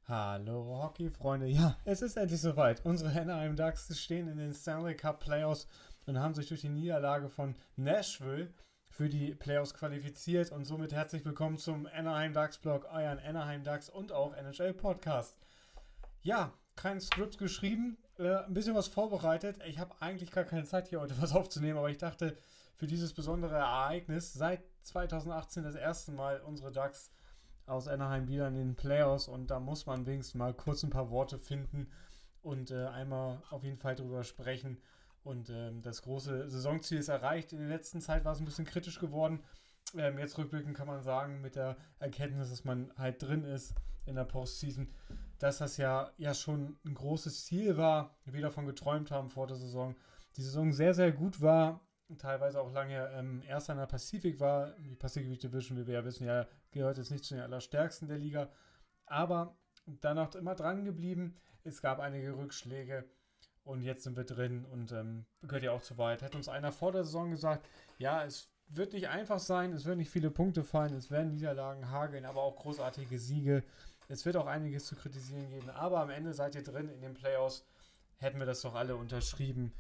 Hallo Hockey-Freunde. Ja, es ist endlich soweit. Unsere Anaheim Ducks stehen in den Stanley Cup Playoffs und haben sich durch die Niederlage von Nashville für die Playoffs qualifiziert. Und somit herzlich willkommen zum Anaheim Ducks Blog, euren Anaheim Ducks und auch NHL Podcast. Ja, kein Skript geschrieben, ein bisschen was vorbereitet. Ich habe eigentlich gar keine Zeit hier heute was aufzunehmen, aber ich dachte, für dieses besondere Ereignis, seit 2018 das erste Mal unsere Ducks aus Anaheim wieder in den Playoffs, und da muss man wenigstens mal kurz ein paar Worte finden und einmal auf jeden Fall drüber sprechen. Und das große Saisonziel ist erreicht. In der letzten Zeit war es ein bisschen kritisch geworden. Jetzt rückblickend kann man sagen, mit der Erkenntnis, dass man halt drin ist in der Postseason, dass das ja schon ein großes Ziel war, wir davon geträumt haben vor der Saison. Die Saison sehr, sehr gut war, teilweise auch lange erster in der Pacifik war. Die Pacific Division, wie wir ja wissen, ja, gehört jetzt nicht zu den allerstärksten der Liga, aber danach immer dran geblieben. Es gab einige Rückschläge und jetzt sind wir drin und gehört ja auch zu weit. Hätte uns einer vor der Saison gesagt, ja, es wird nicht einfach sein, es werden nicht viele Punkte fallen, es werden Niederlagen hageln, aber auch großartige Siege. Es wird auch einiges zu kritisieren geben, aber am Ende seid ihr drin in den Playoffs. Hätten wir das doch alle unterschrieben.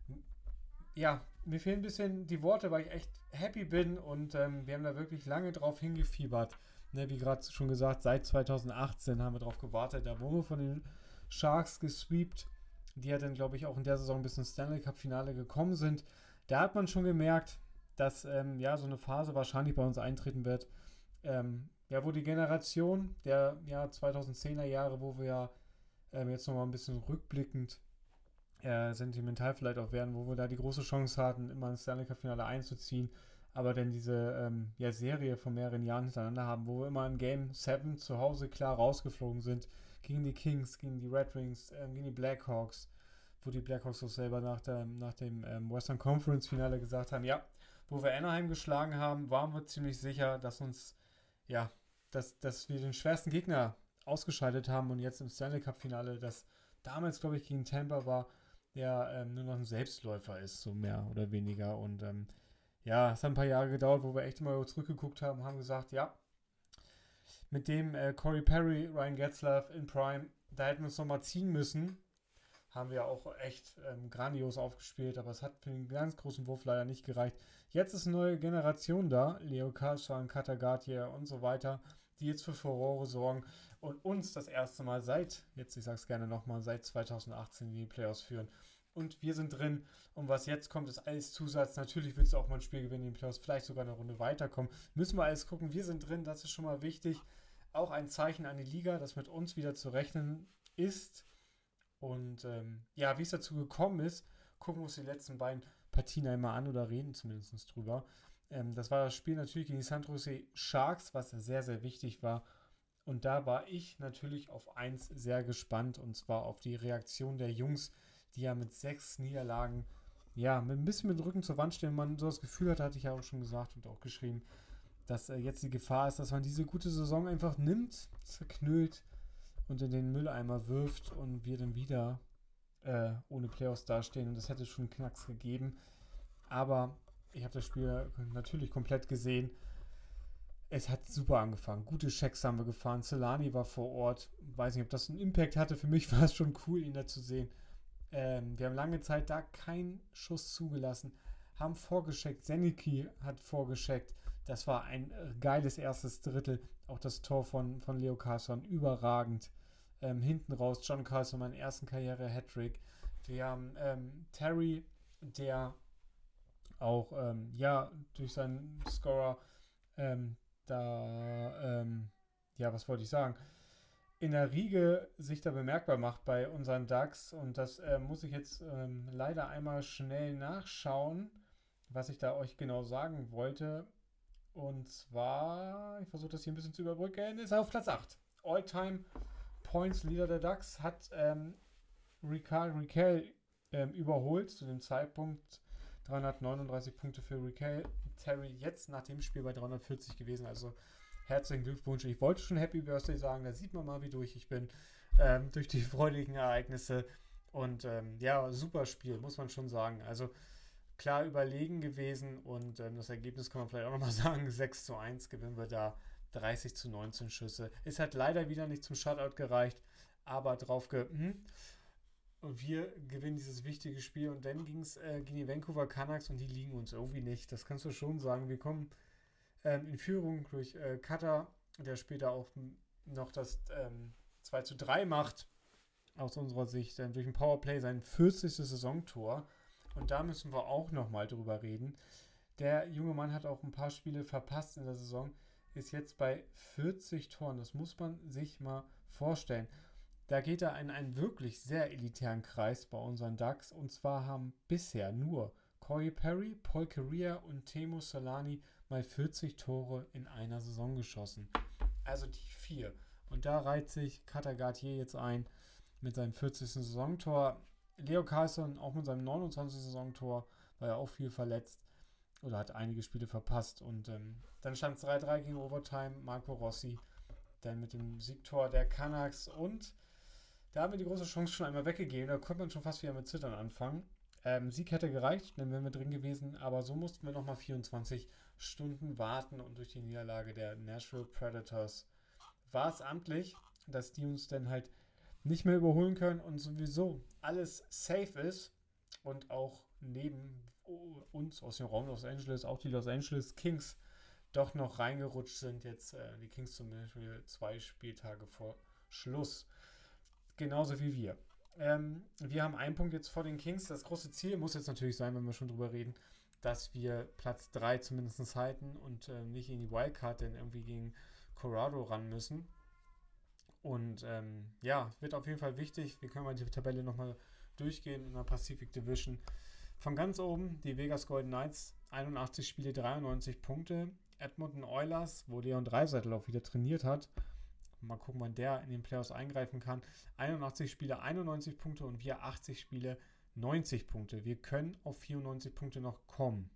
Ja, mir fehlen ein bisschen die Worte, weil ich echt happy bin, und wir haben da wirklich lange drauf hingefiebert. Ne, wie gerade schon gesagt, seit 2018 haben wir drauf gewartet. Da wurden wir von den Sharks gesweept, die ja dann, glaube ich, auch in der Saison bis ins Stanley Cup Finale gekommen sind. Da hat man schon gemerkt, dass ja so eine Phase wahrscheinlich bei uns eintreten wird. Ja, wo die Generation der 2010er Jahre, wo wir ja jetzt nochmal ein bisschen rückblickend sentimental vielleicht auch werden, wo wir da die große Chance hatten, immer ins Stanley Cup Finale einzuziehen, aber dann diese Serie von mehreren Jahren hintereinander haben, wo wir immer in Game 7 zu Hause klar rausgeflogen sind, gegen die Kings, gegen die Red Wings, gegen die Blackhawks, wo die Blackhawks auch selber nach dem Western Conference Finale gesagt haben, ja, wo wir Anaheim geschlagen haben, waren wir ziemlich sicher, dass uns, ja, dass wir den schwersten Gegner ausgeschaltet haben, und jetzt im Stanley Cup Finale, das damals, glaube ich, gegen Tampa war, der nur noch ein Selbstläufer ist, so mehr oder weniger. Und ja, es hat ein paar Jahre gedauert, wo wir echt mal zurückgeguckt haben, haben gesagt, ja, mit dem Corey Perry, Ryan Getzlaf in Prime, da hätten wir uns nochmal ziehen müssen. Haben wir auch echt grandios aufgespielt, aber es hat für den ganz großen Wurf leider nicht gereicht. Jetzt ist eine neue Generation da, Leo Carlsson, Katagatia und so weiter, die jetzt für Furore sorgen und uns das erste Mal jetzt, ich sag's gerne nochmal, seit 2018 in die Playoffs führen. Und wir sind drin, und was jetzt kommt, ist alles Zusatz. Natürlich willst du auch mal ein Spiel gewinnen in den Playoffs, vielleicht sogar eine Runde weiterkommen. Müssen wir alles gucken, wir sind drin, das ist schon mal wichtig. Auch ein Zeichen an die Liga, dass mit uns wieder zu rechnen ist. Und ja, wie es dazu gekommen ist, gucken wir uns die letzten beiden Partien einmal an oder reden zumindest drüber. Das war das Spiel natürlich gegen die San Jose Sharks, was sehr, sehr wichtig war. Und da war ich natürlich auf eins sehr gespannt, und zwar auf die Reaktion der Jungs, die ja mit 6 Niederlagen, ja, mit ein bisschen mit dem Rücken zur Wand stehen. Und man so das Gefühl hatte ich ja auch schon gesagt und auch geschrieben, dass jetzt die Gefahr ist, dass man diese gute Saison einfach nimmt, zerknüllt und in den Mülleimer wirft und wir dann wieder ohne Playoffs dastehen, und das hätte schon einen Knacks gegeben. Aber ich habe das Spiel natürlich komplett gesehen. Es hat super angefangen. Gute Checks haben wir gefahren. Celani war vor Ort. Weiß nicht, ob das einen Impact hatte. Für mich war es schon cool, ihn da zu sehen. Wir haben lange Zeit da keinen Schuss zugelassen. Haben vorgescheckt. Zenicki hat vorgescheckt. Das war ein geiles erstes Drittel. Auch das Tor von Leo Carlsson überragend. Hinten raus John Carlson, meinen ersten Karriere-Hattrick. Wir haben Terry, der auch durch seinen Scorer ja, was wollte ich sagen, in der Riege sich da bemerkbar macht bei unseren Ducks, und das muss ich jetzt leider einmal schnell nachschauen, was ich da euch genau sagen wollte. Und zwar, ich versuche das hier ein bisschen zu überbrücken, ist er auf Platz 8. All-Time Points Leader der Ducks hat Rakell überholt zu dem Zeitpunkt. 339 Punkte für Rakell. Terry jetzt nach dem Spiel bei 340 gewesen. Also herzlichen Glückwunsch. Ich wollte schon Happy Birthday sagen. Da sieht man mal, wie durch ich bin. Durch die freudigen Ereignisse. Und ja, super Spiel, muss man schon sagen. Also klar überlegen gewesen. Und das Ergebnis kann man vielleicht auch nochmal sagen. 6:1 gewinnen wir da 30-19 Schüsse. Es hat leider wieder nicht zum Shutout gereicht, aber und wir gewinnen dieses wichtige Spiel und dann ging es gegen die Vancouver Canucks und die liegen uns irgendwie nicht. Das kannst du schon sagen. Wir kommen in Führung durch Cutter, der später auch noch das 2:3 macht, aus unserer Sicht, durch ein Powerplay sein 40. Saisontor. Und da müssen wir auch nochmal drüber reden. Der junge Mann hat auch ein paar Spiele verpasst in der Saison, ist jetzt bei 40 Toren. Das muss man sich mal vorstellen. Da geht er in einen wirklich sehr elitären Kreis bei unseren Ducks. Und zwar haben bisher nur Corey Perry, Paul Kariya und Teemu Selanne mal 40 Tore in einer Saison geschossen. Also die 4. Und da reiht sich Cutter Gauthier jetzt ein mit seinem 40. Saisontor. Leo Carlsson auch mit seinem 29. Saisontor, war ja auch viel verletzt oder hat einige Spiele verpasst. Und dann stand es 3:3 gegen Overtime. Marco Rossi dann mit dem Siegtor der Canucks. Und da haben wir die große Chance schon einmal weggegeben. Da konnte man schon fast wieder mit Zittern anfangen. Sieg hätte gereicht, dann wären wir drin gewesen. Aber so mussten wir nochmal 24 Stunden warten. Und durch die Niederlage der Nashville Predators war es amtlich, dass die uns dann halt nicht mehr überholen können und sowieso alles safe ist. Und auch neben uns aus dem Raum Los Angeles, auch die Los Angeles Kings doch noch reingerutscht sind. Jetzt die Kings zum Beispiel 2 Spieltage vor Schluss. Genauso wie wir. Wir haben einen Punkt jetzt vor den Kings. Das große Ziel muss jetzt natürlich sein, wenn wir schon drüber reden, dass wir Platz 3 zumindest halten und nicht in die Wildcard dann irgendwie gegen Colorado ran müssen. Und wird auf jeden Fall wichtig. Wir können mal die Tabelle nochmal durchgehen in der Pacific Division. Von ganz oben die Vegas Golden Knights, 81 Spiele, 93 Punkte. Edmonton Oilers, wo Leon Draisaitl auch wieder trainiert hat. Mal gucken, wann der in den Playoffs eingreifen kann. 81 Spiele, 91 Punkte und wir 80 Spiele, 90 Punkte. Wir können auf 94 Punkte noch kommen.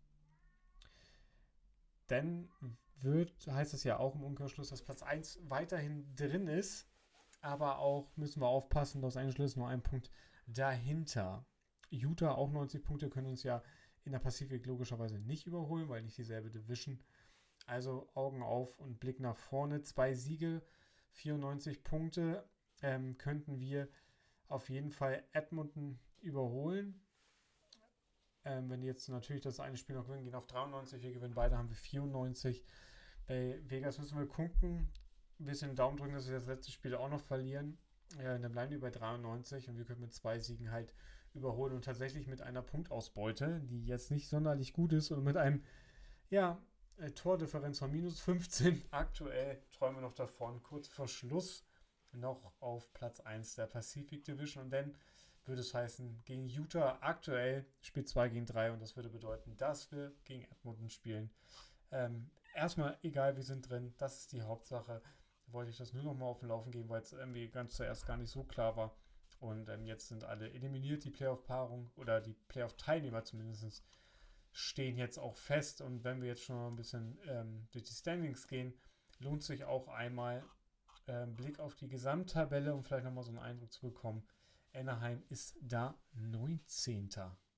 Dann heißt es ja auch im Umkehrschluss, dass Platz 1 weiterhin drin ist. Aber auch müssen wir aufpassen, Los Angeles nur einen Punkt dahinter. Utah auch 90 Punkte, können uns ja in der Pazifik logischerweise nicht überholen, weil nicht dieselbe Division. Also Augen auf und Blick nach vorne. 2 Siege, 94 Punkte könnten wir auf jeden Fall Edmonton überholen. Wenn die jetzt natürlich das eine Spiel noch gewinnen, gehen auf 93, wir gewinnen beide, haben wir 94. Bei Vegas müssen wir gucken, ein bisschen Daumen drücken, dass wir das letzte Spiel auch noch verlieren. Dann bleiben die bei 93 und wir können mit 2 Siegen halt überholen und tatsächlich mit einer Punktausbeute, die jetzt nicht sonderlich gut ist und mit einem, Tordifferenz von minus 15. Aktuell träumen wir noch davon, kurz vor Schluss noch auf Platz 1 der Pacific Division und dann würde es heißen, gegen Utah aktuell spielt 2 gegen 3 und das würde bedeuten, dass wir gegen Edmonton spielen. Erstmal egal, wir sind drin, das ist die Hauptsache. Wollte ich das nur noch mal auf den Laufen geben, weil es irgendwie ganz zuerst gar nicht so klar war. Und jetzt sind alle eliminiert, die Playoff-Paarung oder die Playoff-Teilnehmer zumindest stehen jetzt auch fest. Und wenn wir jetzt schon mal ein bisschen durch die Standings gehen, lohnt sich auch einmal Blick auf die Gesamttabelle, um vielleicht nochmal so einen Eindruck zu bekommen. Anaheim ist da 19.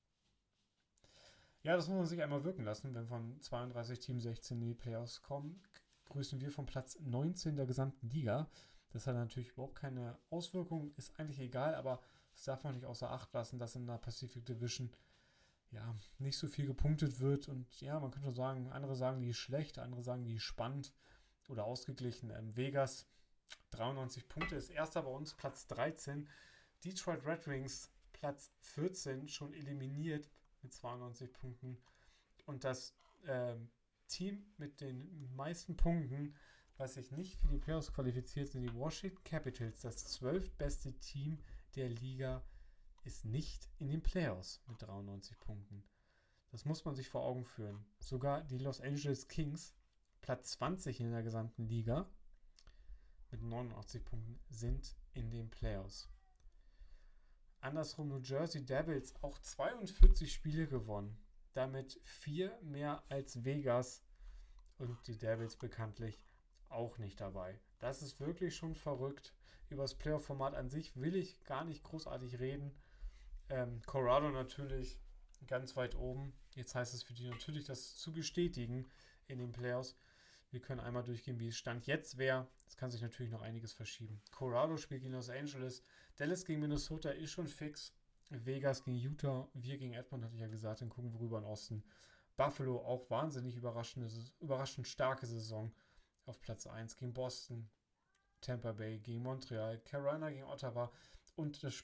Ja, das muss man sich einmal wirken lassen, wenn von 32 Team 16 in die Playoffs kommen. Grüßen wir vom Platz 19 der gesamten Liga. Das hat natürlich überhaupt keine Auswirkungen, ist eigentlich egal, aber das darf man nicht außer Acht lassen, dass in der Pacific Division nicht so viel gepunktet wird und man könnte schon sagen, andere sagen, die ist schlecht, andere sagen, die ist spannend oder ausgeglichen. Vegas 93 Punkte ist erster bei uns, Platz 13. Detroit Red Wings Platz 14, schon eliminiert mit 92 Punkten. Und das Team mit den meisten Punkten, was sich nicht für die Playoffs qualifiziert, sind die Washington Capitals. Das 12. beste Team der Liga ist nicht in den Playoffs mit 93 Punkten. Das muss man sich vor Augen führen. Sogar die Los Angeles Kings, Platz 20 in der gesamten Liga, mit 89 Punkten, sind in den Playoffs. Andersrum New Jersey Devils, auch 42 Spiele gewonnen. Damit 4 mehr als Vegas und die Devils bekanntlich auch nicht dabei. Das ist wirklich schon verrückt. Über das Playoff-Format an sich will ich gar nicht großartig reden. Colorado natürlich ganz weit oben. Jetzt heißt es für die natürlich, das zu bestätigen in den Playoffs. Wir können einmal durchgehen, wie es Stand jetzt wäre. Es kann sich natürlich noch einiges verschieben. Colorado spielt gegen Los Angeles. Dallas gegen Minnesota ist schon fix. Vegas gegen Utah. Wir gegen Edmonton, hatte ich ja gesagt. Dann gucken wir rüber in Osten. Buffalo auch wahnsinnig überraschend starke Saison auf Platz 1 gegen Boston. Tampa Bay gegen Montreal. Carolina gegen Ottawa. Und das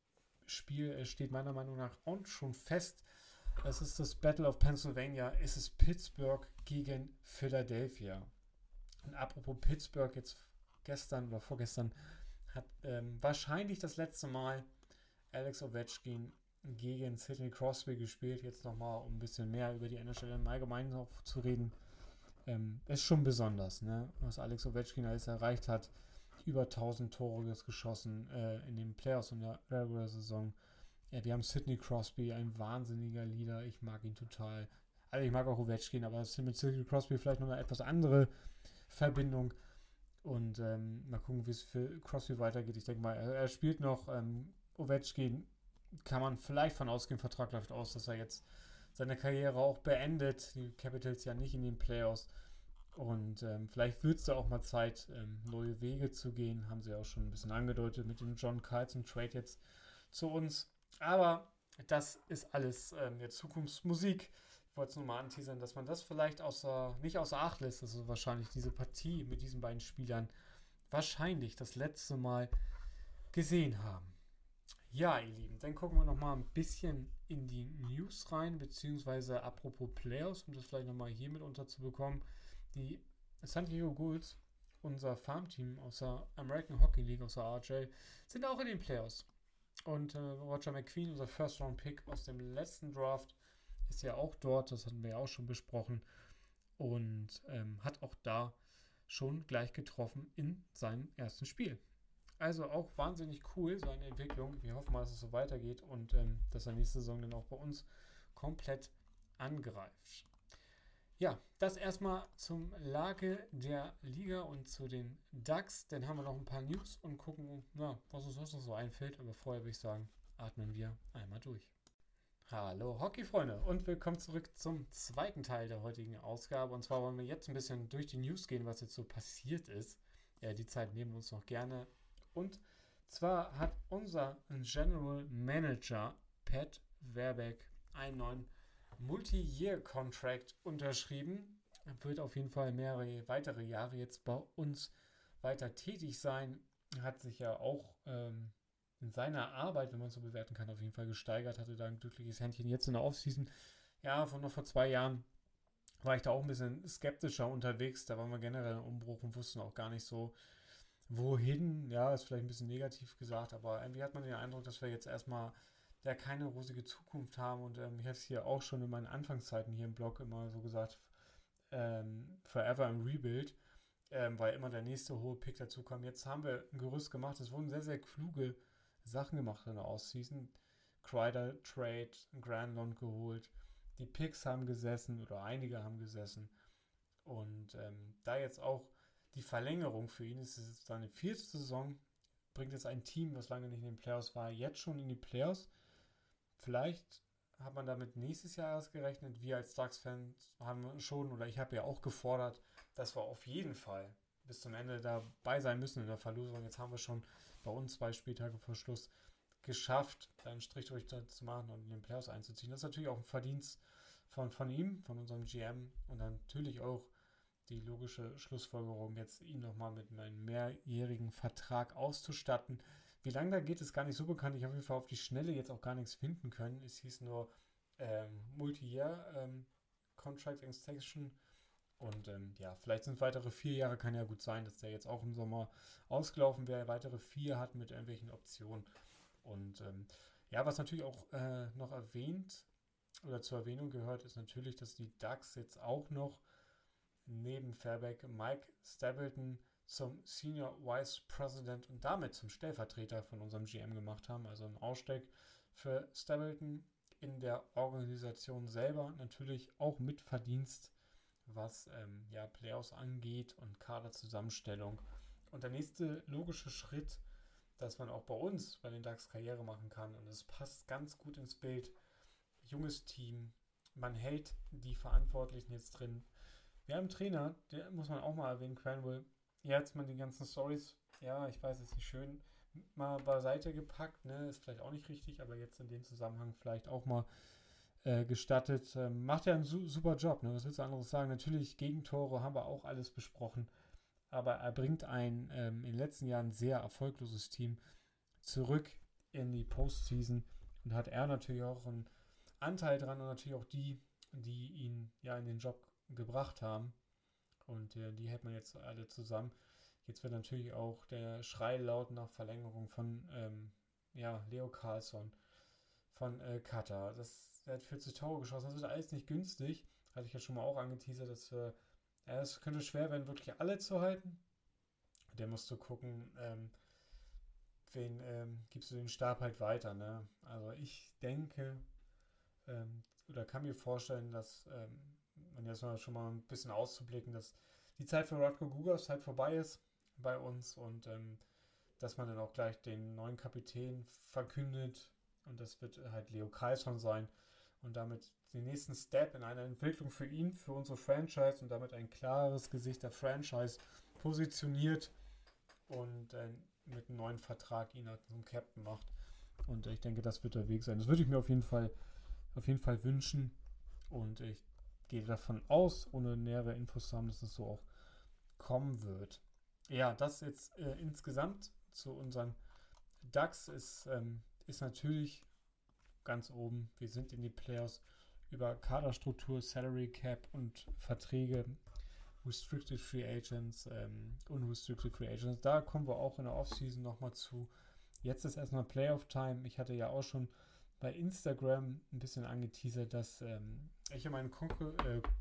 Spiel steht meiner Meinung nach auch schon fest. Es ist das Battle of Pennsylvania. Es ist Pittsburgh gegen Philadelphia. Und apropos Pittsburgh, jetzt gestern oder vorgestern hat wahrscheinlich das letzte Mal Alex Ovechkin gegen Sidney Crosby gespielt. Jetzt nochmal, um ein bisschen mehr über die NHL im Allgemeinen noch zu reden. Ist schon besonders, ne? Was Alex Ovechkin alles erreicht hat. Über 1000 Tore geschossen in den Playoffs und der Regular-Saison. Ja, wir haben Sidney Crosby, ein wahnsinniger Leader. Ich mag ihn total. Also ich mag auch Ovechkin, aber es ist mit Sidney Crosby vielleicht noch eine etwas andere Verbindung. Und mal gucken, wie es für Crosby weitergeht. Ich denke mal, er spielt noch. Ovechkin kann man vielleicht von ausgehen, Vertrag läuft aus, dass er jetzt seine Karriere auch beendet. Die Capitals ja nicht in den Playoffs. Und vielleicht wird es da auch mal Zeit, neue Wege zu gehen. Haben sie auch schon ein bisschen angedeutet mit dem John Carlson Trade jetzt zu uns. Aber das ist alles jetzt Zukunftsmusik. Ich wollte es nur mal anteasern, dass man das vielleicht nicht außer Acht lässt, dass wir wahrscheinlich diese Partie mit diesen beiden Spielern wahrscheinlich das letzte Mal gesehen haben. Ja, ihr Lieben, dann gucken wir nochmal ein bisschen in die News rein, beziehungsweise apropos Playoffs, um das vielleicht nochmal hier mit unterzubekommen. Die San Diego Gulls, unser Farmteam aus der American Hockey League, aus der RJ, sind auch in den Playoffs. Und Roger McQueen, unser First-Round-Pick aus dem letzten Draft, ist ja auch dort, das hatten wir ja auch schon besprochen. Und hat auch da schon gleich getroffen in seinem ersten Spiel. Also auch wahnsinnig cool, seine Entwicklung. Wir hoffen mal, dass es so weitergeht und dass er nächste Saison dann auch bei uns komplett angreift. Ja, das erstmal zum Lage der Liga und zu den Ducks. Dann haben wir noch ein paar News und gucken, was uns sonst noch so einfällt. Aber vorher würde ich sagen, atmen wir einmal durch. Hallo Hockey-Freunde und willkommen zurück zum zweiten Teil der heutigen Ausgabe. Und zwar wollen wir jetzt ein bisschen durch die News gehen, was jetzt so passiert ist. Ja, die Zeit nehmen wir uns noch gerne. Und zwar hat unser General Manager Pat Verbeek einen neuen Multi-Year-Contract unterschrieben. Er wird auf jeden Fall mehrere weitere Jahre jetzt bei uns weiter tätig sein. Hat sich ja auch in seiner Arbeit, wenn man es so bewerten kann, auf jeden Fall gesteigert. Hatte da ein glückliches Händchen jetzt in der Offseason. Ja, vor 2 Jahren war ich da auch ein bisschen skeptischer unterwegs. Da waren wir generell im Umbruch und wussten auch gar nicht so, wohin. Ja, ist vielleicht ein bisschen negativ gesagt, aber irgendwie hat man den Eindruck, dass wir jetzt erstmal keine rosige Zukunft haben. Und ich habe es hier auch schon in meinen Anfangszeiten hier im Blog immer so gesagt, forever im Rebuild, weil immer der nächste hohe Pick dazu kam. Jetzt haben wir ein Gerüst gemacht. Es wurden sehr, sehr kluge Sachen gemacht in der Offseason. Kreider Trade, Granlund geholt. Die Picks haben gesessen oder einige haben gesessen. Und da jetzt auch die Verlängerung für ihn ist, es jetzt seine 4. Saison, bringt jetzt ein Team, was lange nicht in den Playoffs war, jetzt schon in die Playoffs. Vielleicht hat man damit nächstes Jahr erst gerechnet. Wir als Ducks-Fans haben schon, oder ich habe ja auch gefordert, dass wir auf jeden Fall bis zum Ende dabei sein müssen in der Verlosung. Jetzt haben wir schon bei uns 2 Spieltage vor Schluss geschafft, einen Strich durch zu machen und in den Playoffs einzuziehen. Das ist natürlich auch ein Verdienst von ihm, von unserem GM und dann natürlich auch die logische Schlussfolgerung, jetzt ihn nochmal mit einem mehrjährigen Vertrag auszustatten. Wie lange da geht, ist gar nicht so bekannt. Ich habe auf jeden Fall auf die Schnelle jetzt auch gar nichts finden können. Es hieß nur Multi-Year Contract Extension. Und vielleicht sind es weitere 4 Jahre. Kann ja gut sein, dass der jetzt auch im Sommer ausgelaufen wäre. Weitere 4 hat mit irgendwelchen Optionen. Und was natürlich auch noch erwähnt oder zur Erwähnung gehört, ist natürlich, dass die Ducks jetzt auch noch neben Verbeek Mike Stapleton zum Senior Vice President und damit zum Stellvertreter von unserem GM gemacht haben. Also ein Ausstieg für Stapleton in der Organisation selber. Natürlich auch mit Verdienst, was Playoffs angeht und Kaderzusammenstellung. Und der nächste logische Schritt, dass man auch bei uns, bei den Ducks, Karriere machen kann. Und es passt ganz gut ins Bild. Junges Team. Man hält die Verantwortlichen jetzt drin. Wir haben einen Trainer, der muss man auch mal erwähnen, Cranwell. Jetzt mal die ganzen Stories, ja, ich weiß, ist nicht schön, mal beiseite gepackt, ne, ist vielleicht auch nicht richtig, aber jetzt in dem Zusammenhang vielleicht auch mal gestattet. Macht ja einen super Job, ne, was willst du anderes sagen? Natürlich, Gegentore haben wir auch alles besprochen, aber er bringt ein in den letzten Jahren sehr erfolgloses Team zurück in die Postseason und hat er natürlich auch einen Anteil dran und natürlich auch die ihn ja in den Job gebracht haben. Und die hält man jetzt alle zusammen. Jetzt wird natürlich auch der Schrei laut nach Verlängerung von ja, Leo Carlsson von Katar. Er hat 40 Tore geschossen. Das wird alles nicht günstig. Hatte ich ja schon mal auch angeteasert, dass es könnte schwer werden, wirklich alle zu halten. Der musste gucken, wen gibst du den Stab halt weiter. Ne? Also ich denke, oder kann mir vorstellen, dass man jetzt mal schon mal ein bisschen auszublicken, dass die Zeit für Radko Gudas halt vorbei ist bei uns und dass man dann auch gleich den neuen Kapitän verkündet und das wird halt Leo Carlsson sein und damit den nächsten Step in einer Entwicklung für ihn, für unsere Franchise und damit ein klares Gesicht der Franchise positioniert und mit einem neuen Vertrag ihn halt zum Captain macht. Und ich denke, das wird der Weg sein. Das würde ich mir auf jeden Fall wünschen. Und ich gehe davon aus, ohne nähere Infos zu haben, dass es so auch kommen wird. Ja, das jetzt insgesamt zu unseren DAX ist natürlich ganz oben. Wir sind in die Playoffs über Kaderstruktur, Salary Cap und Verträge, Restricted Free Agents, Unrestricted Free Agents. Da kommen wir auch in der Offseason nochmal zu. Jetzt ist erstmal Playoff-Time. Ich hatte ja auch schon bei Instagram ein bisschen angeteasert, dass ich und mein Kumpel,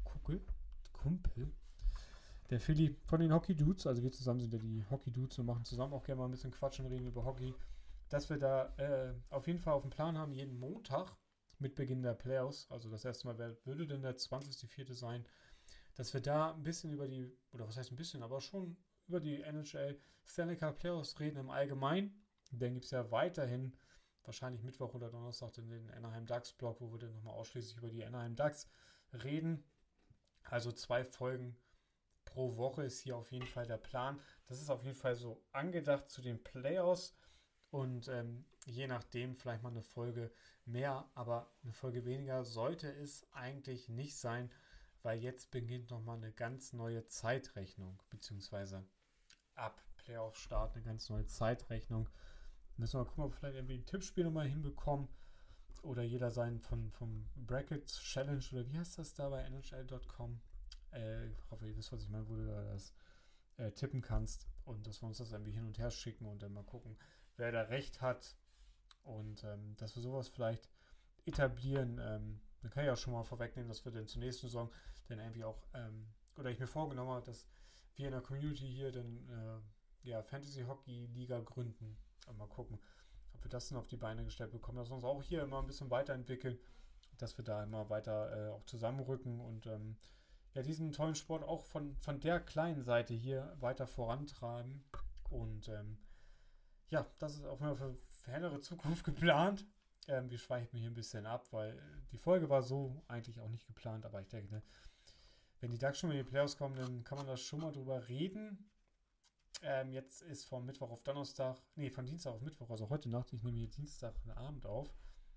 der Philly von den Hockey Dudes, also wir zusammen sind ja die Hockey Dudes und machen zusammen auch gerne mal ein bisschen Quatsch und reden über Hockey, dass wir da auf jeden Fall auf dem Plan haben, jeden Montag mit Beginn der Playoffs, also das erste Mal würde denn der 20.04. sein, dass wir da ein bisschen über die, oder was heißt ein bisschen, aber schon über die NHL Stanley Cup Playoffs reden im Allgemeinen. Dann gibt es ja weiterhin wahrscheinlich Mittwoch oder Donnerstag den Anaheim Ducks Blog, wo wir dann nochmal ausschließlich über die Anaheim Ducks reden. Also 2 Folgen pro Woche ist hier auf jeden Fall der Plan. Das ist auf jeden Fall so angedacht zu den Playoffs und je nachdem vielleicht mal eine Folge mehr, aber eine Folge weniger sollte es eigentlich nicht sein, weil jetzt beginnt nochmal eine ganz neue Zeitrechnung, beziehungsweise ab Playoff-Start eine ganz neue Zeitrechnung. Müssen wir mal gucken, ob wir vielleicht irgendwie ein Tippspiel nochmal hinbekommen oder jeder seinen vom Bracket Challenge oder wie heißt das da bei NHL.com? Ich hoffe, ihr wisst, was ich meine, wo du da das tippen kannst und dass wir uns das irgendwie hin und her schicken und dann mal gucken, wer da recht hat und dass wir sowas vielleicht etablieren. Dann kann ich auch schon mal vorwegnehmen, dass wir dann zur nächsten Saison dann irgendwie auch, oder ich mir vorgenommen habe, dass wir in der Community hier dann ja, Fantasy Hockey Liga gründen und mal gucken, ob wir das dann auf die Beine gestellt bekommen, dass wir uns auch hier immer ein bisschen weiterentwickeln, dass wir da immer weiter auch zusammenrücken und ja, diesen tollen Sport auch von der kleinen Seite hier weiter vorantreiben. Und ja, das ist auch mal für fernere Zukunft geplant. Wir schweifen hier ein bisschen ab, weil die Folge war so eigentlich auch nicht geplant, aber ich denke, ne, wenn die Ducks schon mal in die Playoffs kommen, dann kann man da schon mal drüber reden. Jetzt ist von Mittwoch auf Donnerstag, nee, von Dienstag auf Mittwoch, also heute Nacht, ich nehme hier Dienstagabend auf,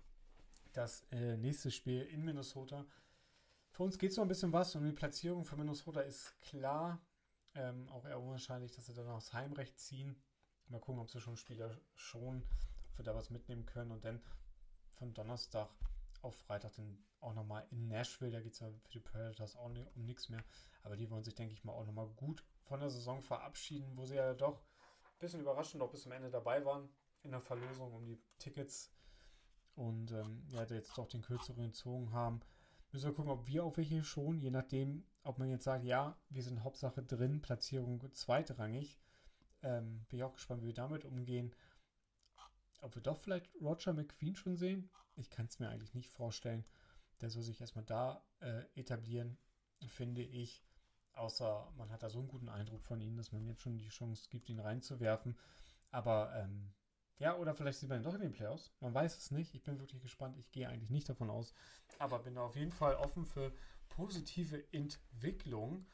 das nächste Spiel in Minnesota. Für uns geht es noch ein bisschen was und die Platzierung für Minnesota ist klar. Auch eher unwahrscheinlich, dass sie dann aufs Heimrecht ziehen. Mal gucken, ob sie schon Spieler schon, ob wir da was mitnehmen können. Und dann von Donnerstag auf Freitag dann auch nochmal in Nashville. Da geht es ja für die Predators auch um nichts mehr. Aber die wollen sich, denke ich mal, auch nochmal gut von der Saison verabschieden, wo sie ja doch ein bisschen überraschend auch bis zum Ende dabei waren in der Verlosung um die Tickets. Und ja, jetzt doch den kürzeren gezogen haben. Müssen wir gucken, ob wir auf welche schon, je nachdem, ob man jetzt sagt, ja, wir sind Hauptsache drin, Platzierung zweitrangig. Bin ich auch gespannt, wie wir damit umgehen. Ob wir doch vielleicht Roger McQueen schon sehen? Ich kann es mir eigentlich nicht vorstellen. Der soll sich erstmal da etablieren, finde ich. Außer man hat da so einen guten Eindruck von ihm, dass man jetzt schon die Chance gibt, ihn reinzuwerfen. Aber ja, oder vielleicht sieht man ihn doch in den Playoffs. Man weiß es nicht. Ich bin wirklich gespannt. Ich gehe eigentlich nicht davon aus. Aber bin da auf jeden Fall offen für positive Entwicklung.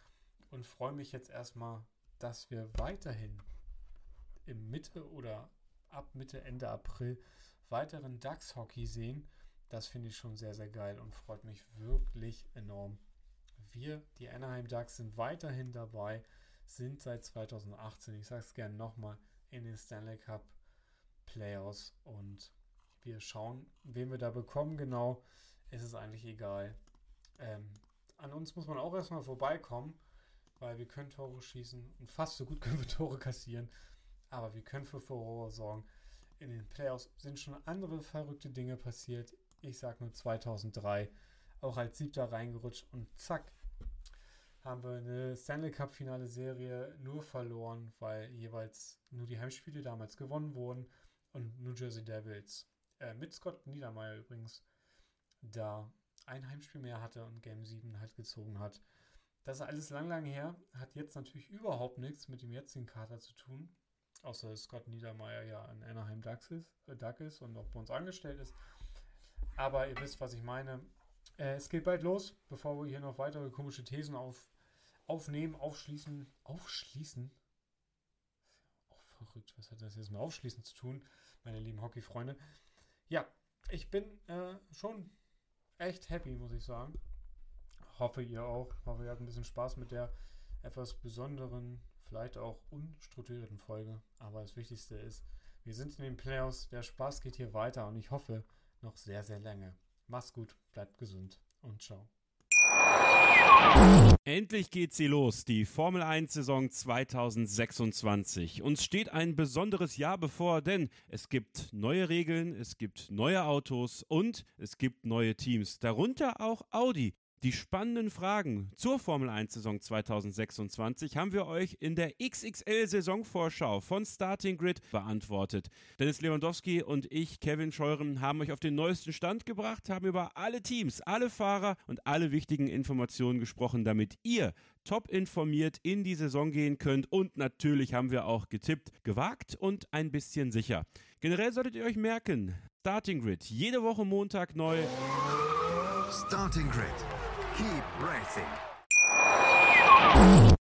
und freue mich jetzt erstmal, dass wir weiterhin im Mitte oder ab Mitte, Ende April weiteren DAX-Hockey sehen. Das finde ich schon sehr, sehr geil und freut mich wirklich enorm. Wir, die Anaheim Ducks, sind weiterhin dabei, sind seit 2018, ich sage es gerne nochmal, in den Stanley Cup Playoffs und wir schauen, wen wir da bekommen genau. Es ist eigentlich egal. An uns muss man auch erstmal vorbeikommen, weil wir können Tore schießen und fast so gut können wir Tore kassieren, aber wir können für Furore sorgen. In den Playoffs sind schon andere verrückte Dinge passiert. Ich sag nur 2003, auch als 7. reingerutscht und zack, haben wir eine Stanley Cup Finale Serie nur verloren, weil jeweils nur die Heimspiele damals gewonnen wurden und New Jersey Devils mit Scott Niedermayer übrigens da ein Heimspiel mehr hatte und Game 7 halt gezogen hat. Das ist alles lang her, hat jetzt natürlich überhaupt nichts mit dem jetzigen Kader zu tun, außer dass Scott Niedermayer ja an Anaheim Duck ist und auch bei uns angestellt ist. Aber ihr wisst, was ich meine. Es geht bald los, bevor wir hier noch weitere komische Thesen aufnehmen, aufschließen. Auch verrückt, was hat das jetzt mit Aufschließen zu tun, meine lieben Hockey-Freunde? Ja, ich bin schon echt happy, muss ich sagen. Hoffe ihr auch. Hoffe ihr habt ein bisschen Spaß mit der etwas besonderen, vielleicht auch unstrukturierten Folge. Aber das Wichtigste ist, wir sind in den Playoffs, der Spaß geht hier weiter und ich hoffe noch sehr, sehr lange. Macht's gut, bleibt gesund und ciao. Endlich geht sie los, die Formel 1 Saison 2026. Uns steht ein besonderes Jahr bevor, denn es gibt neue Regeln, es gibt neue Autos und es gibt neue Teams, darunter auch Audi. Die spannenden Fragen zur Formel 1 Saison 2026 haben wir euch in der XXL-Saisonvorschau von Starting Grid beantwortet. Dennis Lewandowski und ich, Kevin Scheuren, haben euch auf den neuesten Stand gebracht, haben über alle Teams, alle Fahrer und alle wichtigen Informationen gesprochen, damit ihr top informiert in die Saison gehen könnt. Und natürlich haben wir auch getippt, gewagt und ein bisschen sicher. Generell solltet ihr euch merken, Starting Grid, jede Woche Montag neu. Starting Grid. Keep racing.